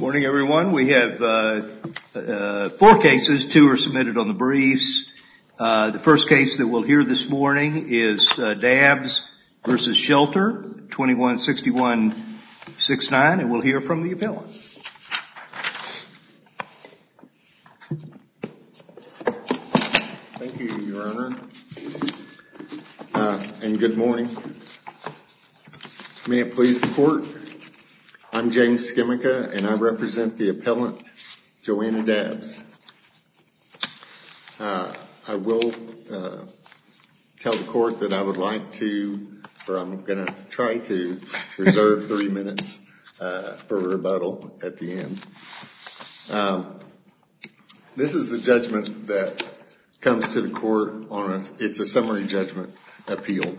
Morning, everyone. We have 4 cases. 2 are submitted on the briefs. The first case that we'll hear this morning is Dabbs v. Shelter, 216169, and we'll hear from the appellant. Thank you, Your Honor, and good morning. May it please the Court, I'm James Skimica, and I represent the appellant, Joanna Dabbs. I will tell the Court that I would like to, or I'm going to try to, reserve 3 minutes for rebuttal at the end. This is a judgment that comes to the Court on it's a summary judgment appeal.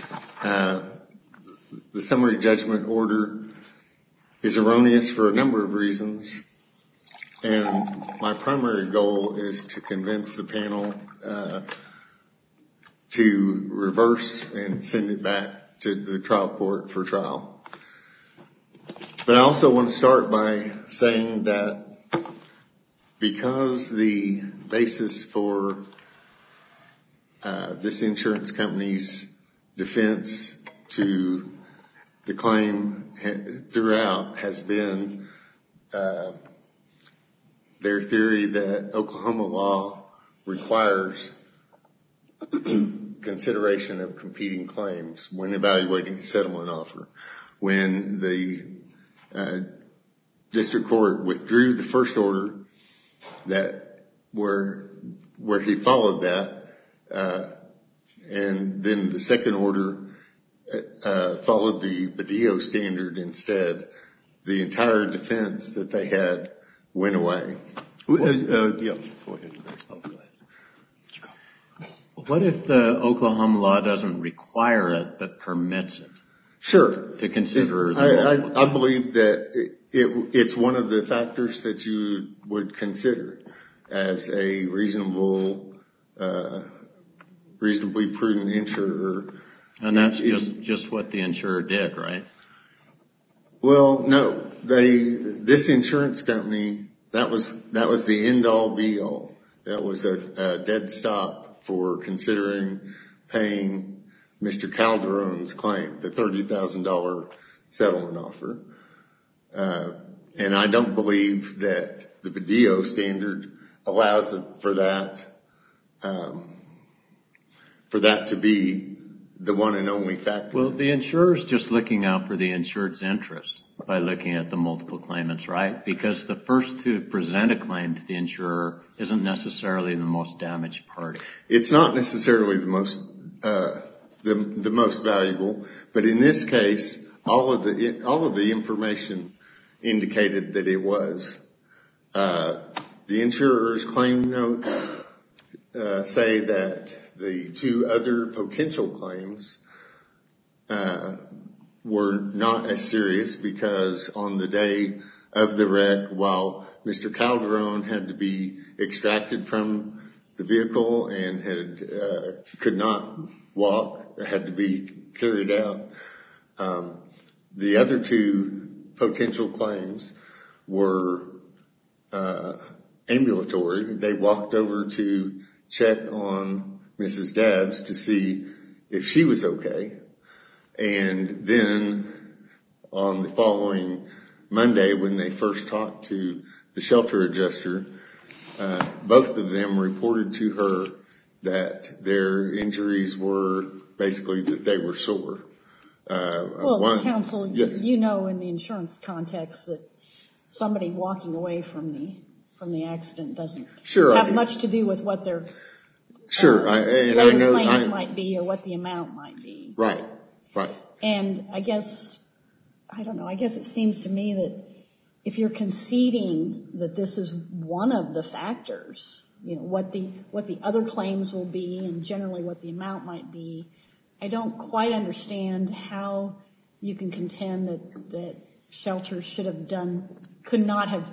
The summary judgment order is erroneous for a number of reasons, and my primary goal is to convince the panel to reverse and send it back to the trial court for trial. But I also want to start by saying that because the basis for this insurance company's defense to the claim throughout has been their theory that Oklahoma law requires consideration of competing claims when evaluating a settlement offer. When the district court withdrew the first order where he followed that, and then the second order followed the Badillo standard instead, the entire defense that they had went away. What if the Oklahoma law doesn't require it but permits it? Sure. To consider. I believe that it's one of the factors that you would consider as a reasonably prudent insurer. And that's just what the insurer did, right? Well, no. This insurance company, that was the end-all be-all. That was a dead stop for considering paying Mr. Calderon's claim, the $30,000 settlement offer. And I don't believe that the Badillo standard allows for that to be the one and only factor. Well, the insurer's just looking out for the insured's interest by looking at the multiple claimants, right? Because the first to present a claim to the insurer isn't necessarily the most damaged party. It's not necessarily the most valuable, but in this case, all of the information indicated that it was. The insurer's claim notes say that the 2 other potential claims were not as serious because on the day of the wreck, while Mr. Calderon had to be extracted from the vehicle and could not walk, had to be carried out, the other 2 potential claims were ambulatory. They walked over to check on Mrs. Dabbs to see if she was okay. And then on the following Monday, when they first talked to the shelter adjuster, both of them reported to her that their injuries were basically that they were sore. Counsel, yes. You know in the insurance context that somebody walking away from the accident doesn't have much to do with what their claims might be or what the amount might be. Right. And I guess it seems to me that if you're conceding that this is one of the factors, what the other claims will be and generally what the amount might be, I don't quite understand how you can contend that shelter could not have,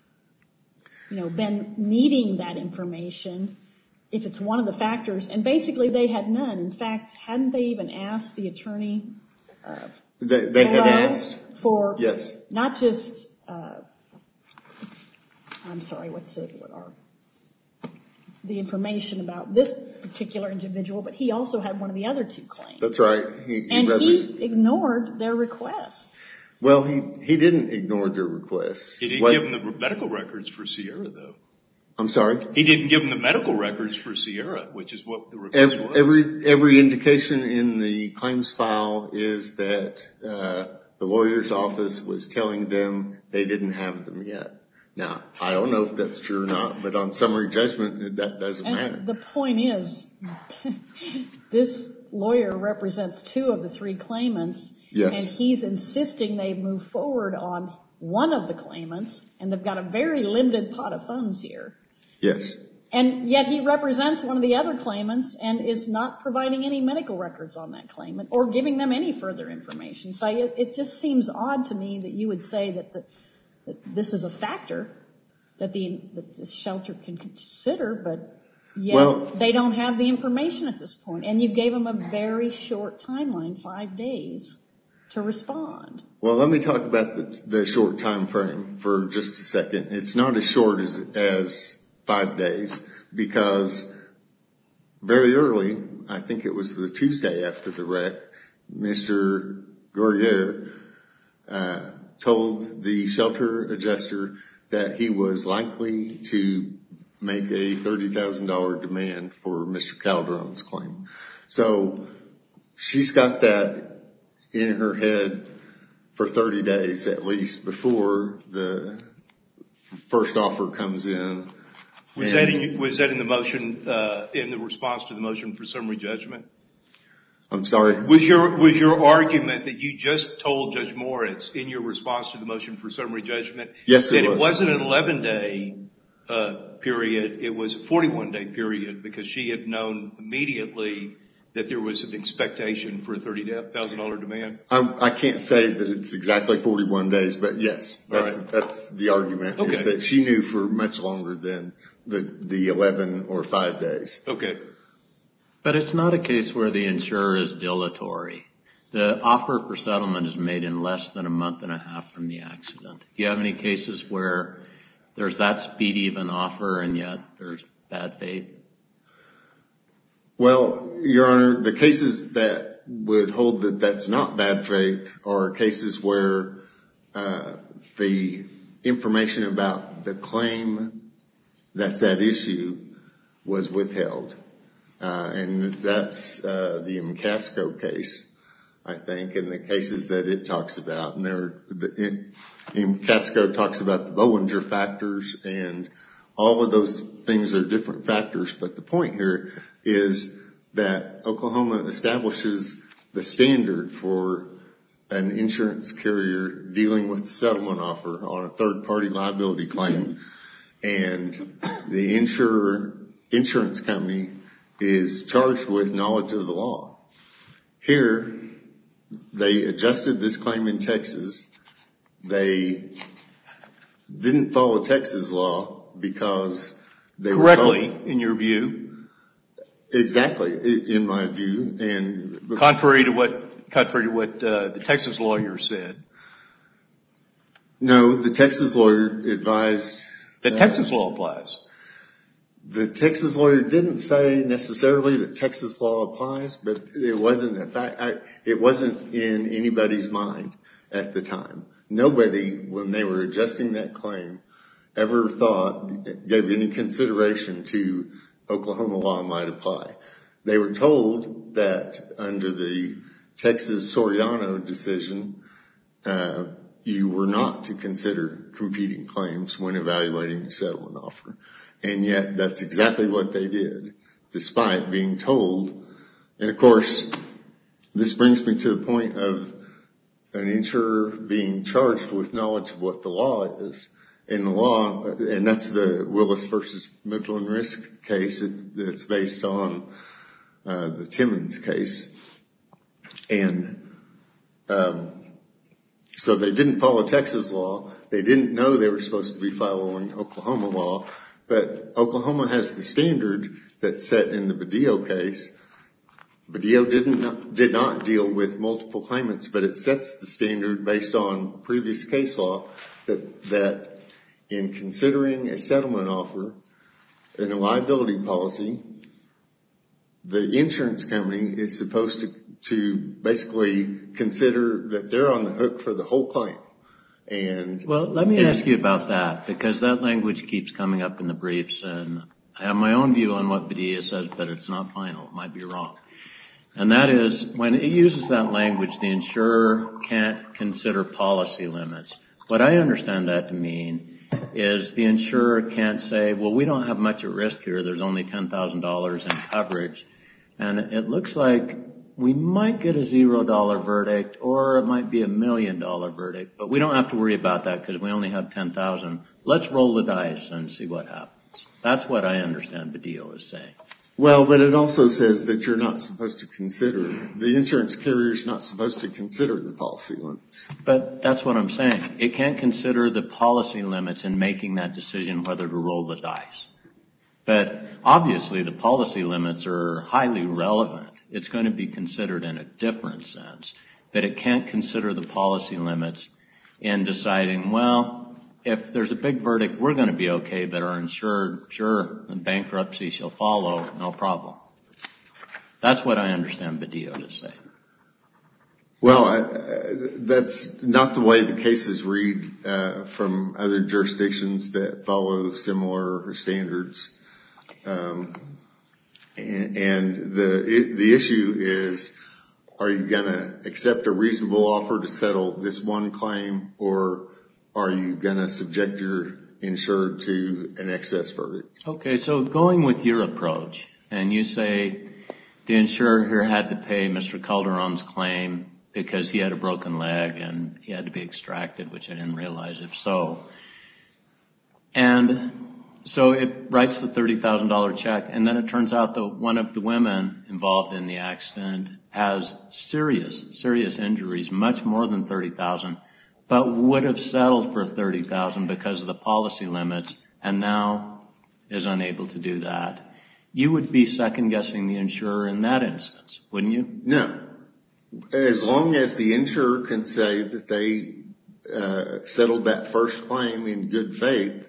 been needing that information if it's one of the factors. And basically they had none. In fact, hadn't they even asked the attorney they had asked for yes. not just I'm sorry, the information about this particular individual, but he also had one of the other two claims. That's right. He ignored their requests. Well, he didn't ignore their requests. He didn't give them the medical records for Sierra, though. I'm sorry? He didn't give them the medical records for Sierra, which is what the request was. Every indication in the claims file is that the lawyer's office was telling them they didn't have them yet. Now, I don't know if that's true or not, but on summary judgment, that doesn't matter. The point is, this lawyer represents two of the three claimants, yes. And he's insisting they move forward on one of the claimants, and they've got a very limited pot of funds here. Yes. And yet he represents one of the other claimants and is not providing any medical records on that claimant or giving them any further information. So it just seems odd to me that you would say that this is a factor that the shelter can consider, but yet they don't have the information at this point. And you gave them a very short timeline, 5 days, to respond. Well, let me talk about the short time frame for just a second. It's not as short as 5 days, because very early, I think it was the Tuesday after the wreck, Mr. Gourrier told the shelter adjuster that he was likely to make a $30,000 demand for Mr. Calderon's claim. So she's got that in her head for 30 days at least before the first offer comes in. Was that in the motion, in the response to the motion for summary judgment? I'm sorry? Was your argument that you just told Judge Moritz in your response to the motion for summary judgment? Yes, it was. That it wasn't an 11-day period, it was a 41-day period, because she had known immediately that there was an expectation for a $30,000 demand? I can't say that it's exactly 41 days, but yes, that's the argument, is that she knew for much longer than the 11 or 5 days. Okay. But it's not a case where the insurer is dilatory. The offer for settlement is made in less than a month and a half from the accident. Do you have any cases where there's that speedy of an offer and yet there's bad faith? Well, Your Honor, the cases that would hold that that's not bad faith are cases where the information about the claim that's at issue was withheld. And that's the MCASCO case, I think, and the cases that it talks about. And MCASCO talks about the Bollinger factors, and all of those things are different factors. But the point here is that Oklahoma establishes the standard for an insurance carrier dealing with the settlement offer on a third-party liability claim. And the insurance company is charged with knowledge of the law. Here, they adjusted this claim in Texas. They didn't follow Texas law because they were correctly, in your view? Exactly, in my view. And contrary to what the Texas lawyer said. No, the Texas lawyer advised that Texas law applies. The Texas lawyer didn't say necessarily that Texas law applies, but it wasn't a fact. It wasn't in anybody's mind at the time. Nobody, when they were adjusting that claim, ever gave any consideration to Oklahoma law might apply. They were told that under the Texas Soriano decision, you were not to consider competing claims when evaluating a settlement offer. And yet that's exactly what they did, despite being told. And of course, this brings me to the point of an insurer being charged with knowledge of what the law is. In the law, and that's the Willis versus Midland Risk case that's based on the Timmons case. And so they didn't follow Texas law. They didn't know they were supposed to be following Oklahoma law. But Oklahoma has the standard that's set in the Badillo case. Badillo did not deal with multiple claimants, but it sets the standard based on previous case law that in considering a settlement offer and a liability policy, the insurance company is supposed to basically consider that they're on the hook for the whole claim. Well, let me ask you about that, because that language keeps coming up in the briefs, and I have my own view on what Padilla says, but it's not final. It might be wrong. And that is, when it uses that language, the insurer can't consider policy limits. What I understand that to mean is the insurer can't say, well, we don't have much at risk here. There's only $10,000 in coverage. And it looks like we might get a $0 verdict, or it might be a $1 million verdict, but we don't have to worry about that because we only have $10,000. Let's roll the dice and see what happens. That's what I understand Padilla is saying. Well, but it also says that you're not supposed to consider, the insurance carrier's not supposed to consider the policy limits. But that's what I'm saying. It can't consider the policy limits in making that decision whether to roll the dice. But obviously the policy limits are highly relevant. It's going to be considered in a different sense. But it can't consider the policy limits in deciding, well, if there's a big verdict, we're going to be okay, but our insured, sure, and bankruptcy shall follow, no problem. That's what I understand Padilla to say. Well, that's not the way the cases read from other jurisdictions that follow similar standards. And the issue is, are you going to accept a reasonable offer to settle this one claim, or are you going to subject your insured to an excess verdict? Okay, so going with your approach, and you say the insurer here had to pay Mr. Calderon's claim because he had a broken leg and he had to be extracted, which I didn't realize if so. And so it writes the $30,000 check, and then it turns out that one of the women involved in the accident has serious injuries, much more than $30,000, but would have settled for $30,000 because of the policy limits, and now is unable to do that. You would be second-guessing the insurer in that instance, wouldn't you? No. As long as the insurer can say that they settled that first claim in good faith,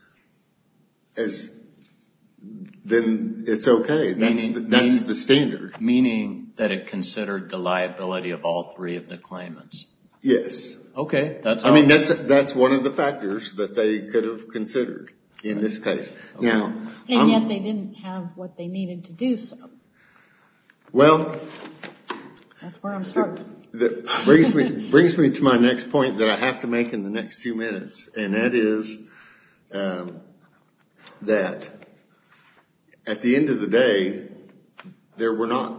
then it's okay. That's the standard. Meaning that it considered the liability of all three of the claimants. Yes. Okay, that's all. I mean, that's one of the factors that they could have considered in this case. Okay. Now, and yet they didn't have what they needed to do so. Well, that's where I'm starting. That brings me to my next point that I have to make in the next 2 minutes, and that is that at the end of the day, there were not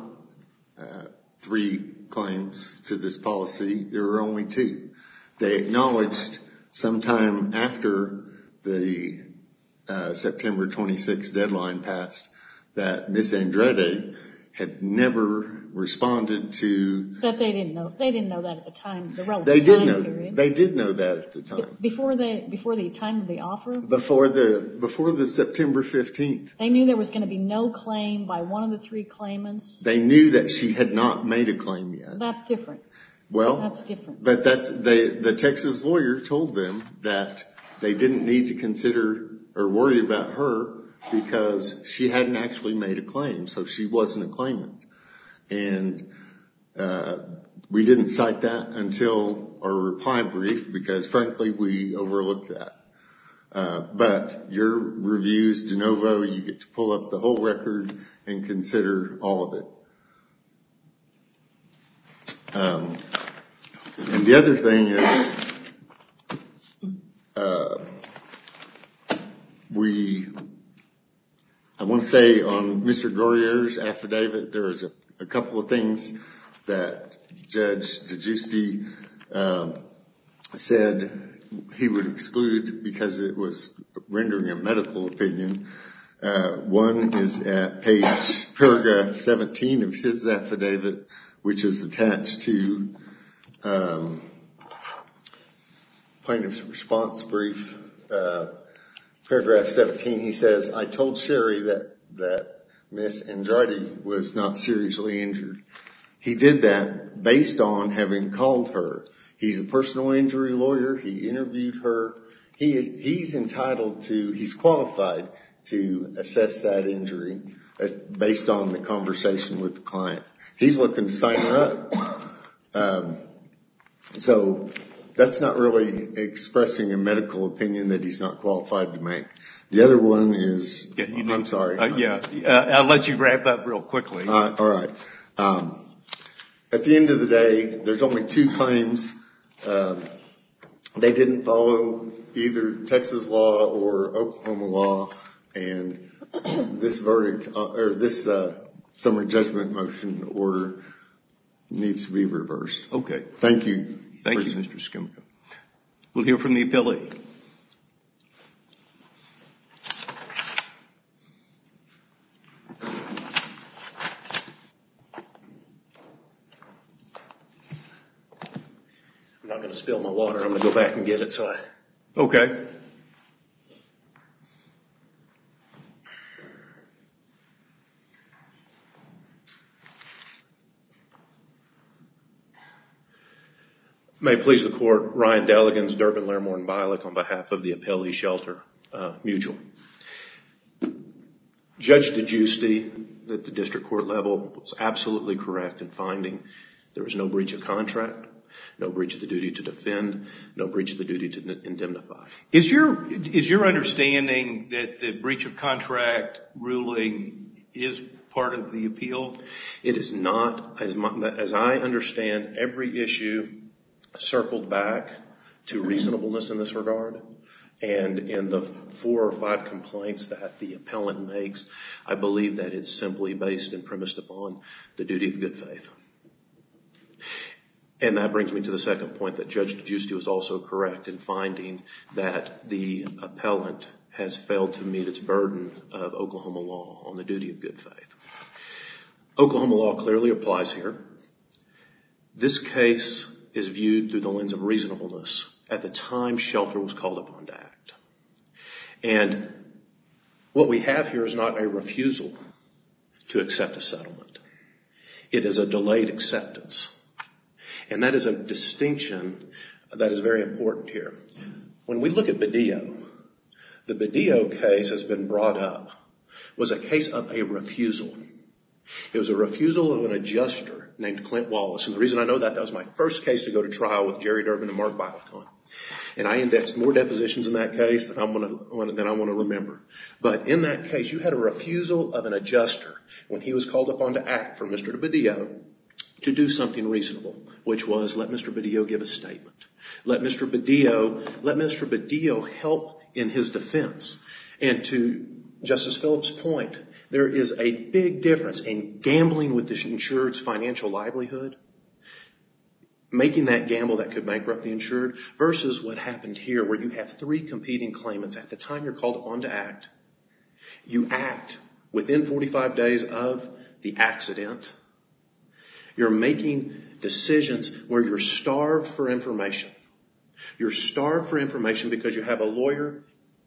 3 claims to this policy. There were only 2. They acknowledged sometime after the September 26th deadline passed that Ms. Andrade had never responded to. But they didn't know. They didn't know that at the time. The relevant they did time know. Period. They did know that at the time. Before the time of the offer. Before the September 15th. They knew there was going to be no claim by one of the 3 claimants. They knew that she had not made a claim yet. That's different. Well, that's different. But the Texas lawyer told them that they didn't need to consider or worry about her because she hadn't actually made a claim, so she wasn't a claimant. And we didn't cite that until our reply brief because, frankly, we overlooked that. But your review's de novo. You get to pull up the whole record and consider all of it. And the other thing is, I want to say on Mr. Gorrier's affidavit, there was a couple of things that Judge DeGiusti said he would exclude because it was rendering a medical opinion. One is at paragraph 17 of his affidavit, which is attached to plaintiff's response brief. Paragraph 17, he says, I told Sherry that Miss Andrade was not seriously injured. He did that based on having called her. He's a personal injury lawyer. He interviewed her. he's entitled to, he's qualified to assess that injury based on the conversation with the client. He's looking to sign her up. So that's not really expressing a medical opinion that he's not qualified to make. The other one is, I'm sorry. I'll let you wrap up real quickly. All right. At the end of the day, there's only two claims. They didn't follow either Texas law or Oklahoma law, and this verdict or this summary judgment motion order needs to be reversed. Okay. Thank you. Thank you, Mr. Skimko. We'll hear from the appellee. I'm not going to spill my water. I'm going to go back and get it. Okay. May it please the court, Ryan Delegans, Durbin, Larimore, and Bialik on behalf of the Appellee Shelter Mutual. Judge DeGiusti at the district court level was absolutely correct in finding there was no breach of contract, no breach of the duty to defend, no breach of the duty to indemnify. Is your understanding that the breach of contract ruling is part of the appeal? It is not. As I understand, every issue circled back to reasonableness in this regard. And in the 4 or 5 complaints that the appellant makes, I believe that it's simply based and premised upon the duty of good faith. And that brings me to the second point, that Judge DeGiusti was also correct in finding that the appellant has failed to meet its burden of Oklahoma law on the duty of good faith. Oklahoma law clearly applies here. This case is viewed through the lens of reasonableness at the time Shelter was called upon to act. And what we have here is not a refusal to accept a settlement. It is a delayed acceptance. And that is a distinction that is very important here. When we look at Badillo, the Badillo case has been brought up, was a case of a refusal. It was a refusal of an adjuster named Clint Wallace. And the reason I know that was my first case to go to trial with Jerry Durbin and Mark Bialik on. And I indexed more depositions in that case than I want to remember. But in that case, you had a refusal of an adjuster when he was called upon to act for Mr. Badillo to do something reasonable, which was let Mr. Badillo give a statement. Let Mr. Badillo help in his defense. And to Justice Phillips' point, there is a big difference in gambling with the insured's financial livelihood, making that gamble that could bankrupt the insured, versus what happened here where you have 3 competing claimants. At the time you're called upon to act, you act within 45 days of the accident. You're making decisions where you're starved for information. You're starved for information because you have a lawyer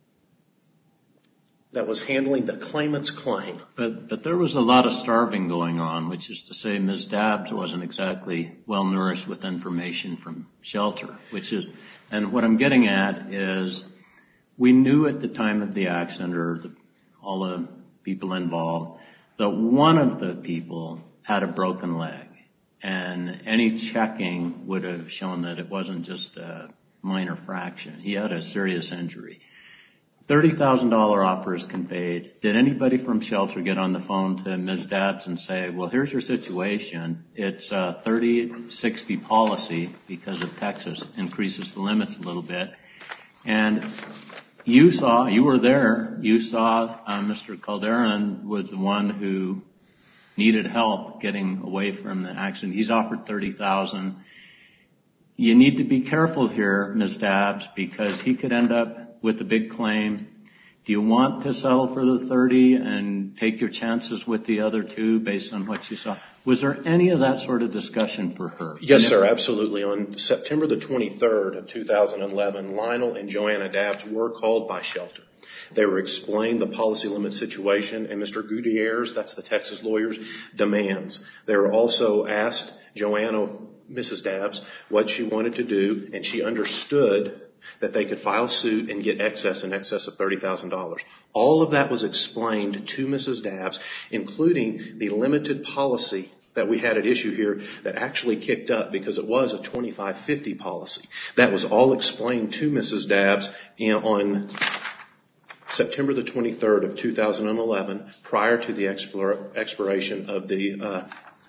that was handling the claimant's claim. But there was a lot of starving going on, which is to say Ms. Dabbs wasn't exactly well nourished with information from Shelter, and what I'm getting at is we knew at the time of the accident, or all the people involved, that one of the people had a broken leg, and any checking would have shown that it wasn't just a minor fraction. He had a serious injury. $30,000 offer is conveyed. Did anybody from Shelter get on the phone to Ms. Dabbs and say, well, here's your situation. It's a 30-60 policy because of Texas, increases the limits a little bit. And you were there, you saw Mr. Calderon was the one who needed help getting away from the accident. He's offered $30,000. You need to be careful here, Ms. Dabbs, because he could end up with a big claim. Do you want to settle for the 30 and take your chances with the other 2 based on what you saw? Was there any of that sort of discussion for her? Yes, sir, absolutely. On September the 23rd of 2011, Lionel and Joanna Dabbs were called by Shelter. They were explained the policy limit situation and Mr. Gutierrez, that's the Texas lawyer's, demands. They were also asked Joanna, Mrs. Dabbs, what she wanted to do, and she understood that they could file suit and get in excess of $30,000. All of that was explained to Mrs. Dabbs, including the limited policy that we had at issue here that actually kicked up because it was a 2550 policy. That was all explained to Mrs. Dabbs on September the 23rd of 2011, prior to the expiration of the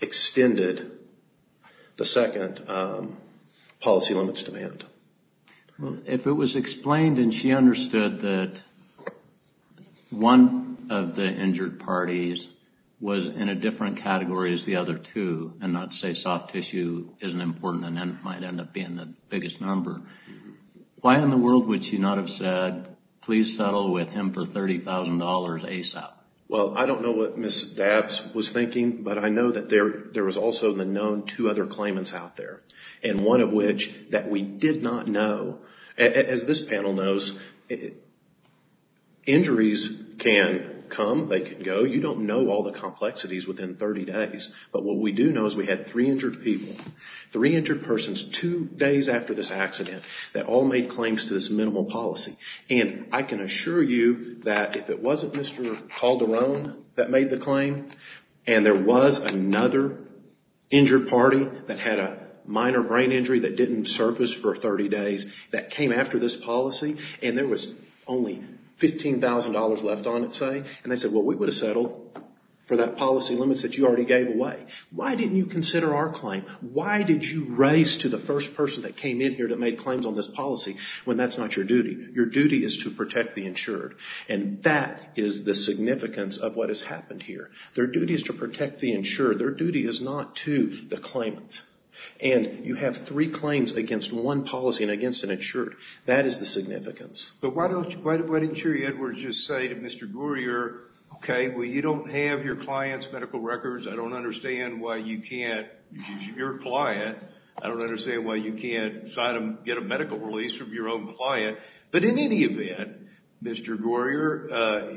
second policy limits demand. Well, if it was explained and she understood that one of the injured parties was in a different category as the other two, and not say soft tissue isn't important and then might end up being the biggest number, why in the world would she not have said, please settle with him for $30,000 ASAP? Well, I don't know what Ms. Dabbs was thinking, but I know that there was also the known two other claimants out there, and one of which that we did not know. As this panel knows, injuries can come, they can go. You don't know all the complexities within 30 days. But what we do know is we had 3 injured people, 3 injured persons 2 days after this accident that all made claims to this minimal policy. And I can assure you that if it wasn't Mr. Calderon that made the claim, and there was another injured party that had a minor brain injury that didn't surface for 30 days that came after this policy, and there was only $15,000 left on it, say, and they said, well, we would have settled for that policy limits that you already gave away. Why didn't you consider our claim? Why did you race to the first person that came in here that made claims on this policy when that's not your duty? Your duty is to protect the insured. And that is the significance of what has happened here. Their duty is to protect the insured. Their duty is not to the claimant. And you have 3 claims against one policy and against an insured. That is the significance. But why didn't Sherry Edwards just say to Mr. Gourier, okay, well, you don't have your client's medical records. I don't understand why you can't, your client, I don't understand why you can't get a medical release from your own client. But in any event, Mr. Gourier,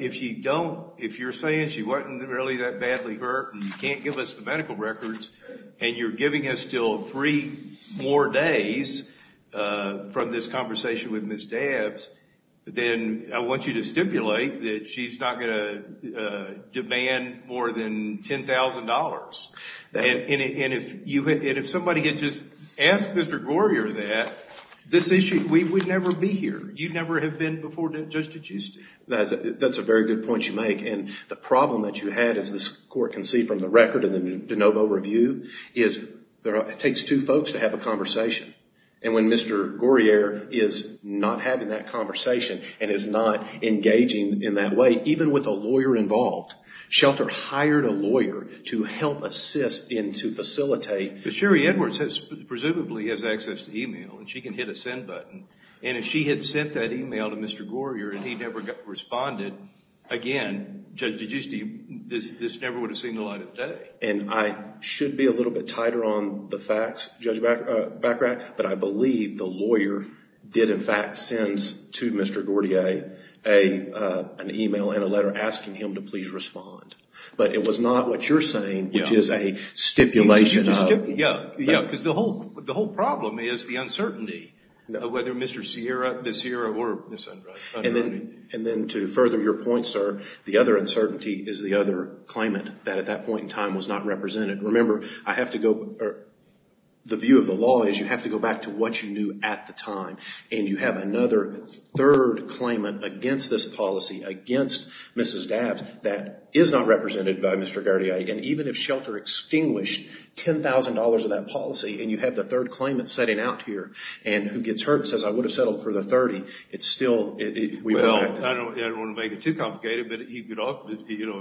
if you're saying she wasn't really that badly hurt and you can't give us the medical records and you're giving us still 3 more days from this conversation with Ms. Dabbs, then I want you to stipulate that she's not going to demand more than $10,000. And if somebody had just asked Mr. Gourier that, this issue, we would never be here. You'd never have been before Judge DeGiusti. That's a very good point you make. And the problem that you had, as this court can see from the record in the de novo review, is it takes 2 folks to have a conversation. And when Mr. Gourier is not having that conversation and is not engaging in that way, even with a lawyer involved, Shelter hired a lawyer to help assist and to facilitate. But Sherry Edwards presumably has access to email, and she can hit a send button. And if she had sent that email to Mr. Gourier and he never responded, again, Judge DeGiusti, this never would have seen the light of day. And I should be a little bit tighter on the facts, Judge Bachrach, but I believe the lawyer did in fact send to Mr. Gourier an email and a letter asking him to please respond. But it was not what you're saying, which is a stipulation of... Yeah, because the whole problem is the uncertainty of whether Ms. Sierra or Ms. Andrade. And then to further your point, sir, the other uncertainty is the other claimant that at that point in time was not represented. Remember, the view of the law is you have to go back to what you knew at the time. And you have another 3rd claimant against this policy, against Mrs. Dabbs, that is not represented by Mr. Gourier. And even if Shelter extinguished $10,000 of that policy, and you have the 3rd claimant setting out here, and who gets hurt and says, I would have settled for the 30, it's still... I don't want to make it too complicated, but you could also,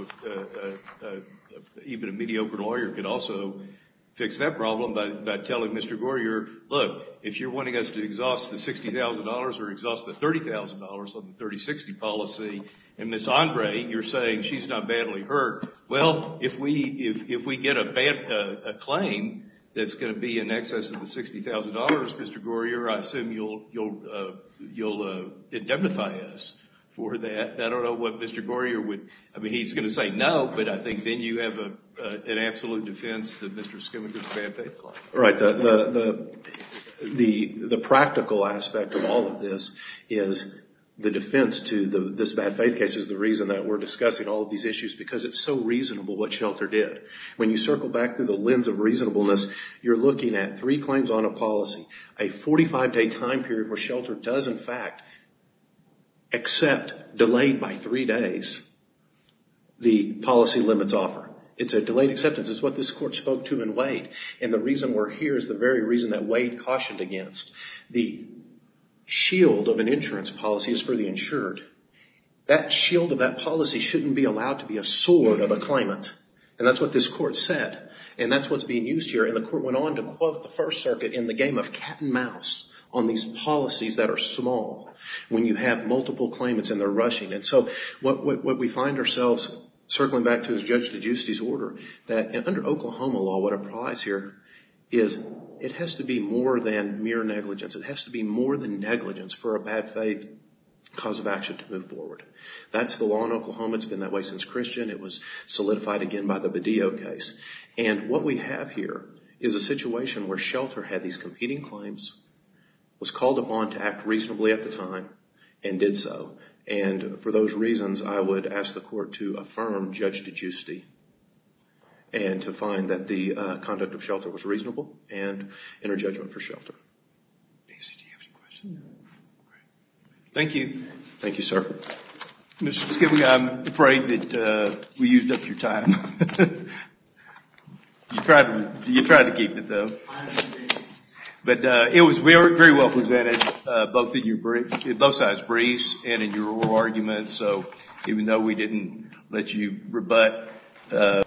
even a mediocre lawyer could also fix that problem by telling Mr. Gourier, look, if you're wanting us to exhaust the $60,000 or exhaust the $30,000 on the 3060 policy, and Ms. Andrade, you're saying she's not badly hurt. Well, if we get a claim that's going to be in excess of the $60,000, Mr. Gourier, I assume you'll indemnify us for that. I don't know what Mr. Gourier would... I mean, he's going to say no, but I think then you have an absolute defense to Mr. Skimmiker's bad faith claim. Right. the practical aspect of all of this is the defense to this bad faith case is the reason that we're discussing all of these issues, because it's so reasonable what Shelter did. When you circle back through the lens of reasonableness, you're looking at 3 claims on a policy, a 45-day time period where Shelter does in fact accept, delayed by 3 days, the policy limits offer. It's a delayed acceptance. It's what this court spoke to in Wade. And the reason we're here is the very reason that Wade cautioned against. The shield of an insurance policy is for the insured. That shield of that policy shouldn't be allowed to be a sword of a claimant. And that's what this court said. And that's what's being used here. And the court went on to quote the First Circuit in the game of cat and mouse on these policies that are small when you have multiple claimants and they're rushing. And so what we find ourselves circling back to is Judge DeGiusti's order that under Oklahoma law, what applies here is it has to be more than mere negligence. It has to be more than negligence for a bad faith cause of action to move forward. That's the law in Oklahoma. It's been that way since Christian. It was solidified again by the Badillo case. And what we have here is a situation where Shelter had these competing claims, was called upon to act reasonably at the time, and did so. And for those reasons, I would ask the court to affirm Judge DeGiusti and to find that the conduct of Shelter was reasonable and enter judgment for Shelter. Casey, do you have any questions? Thank you. Thank you, sir. Mr. Skibby, I'm afraid that we used up your time. You tried to keep it, though. But it was very, very well presented, both in both sides' briefs and in your oral arguments. So even though we didn't let you rebut,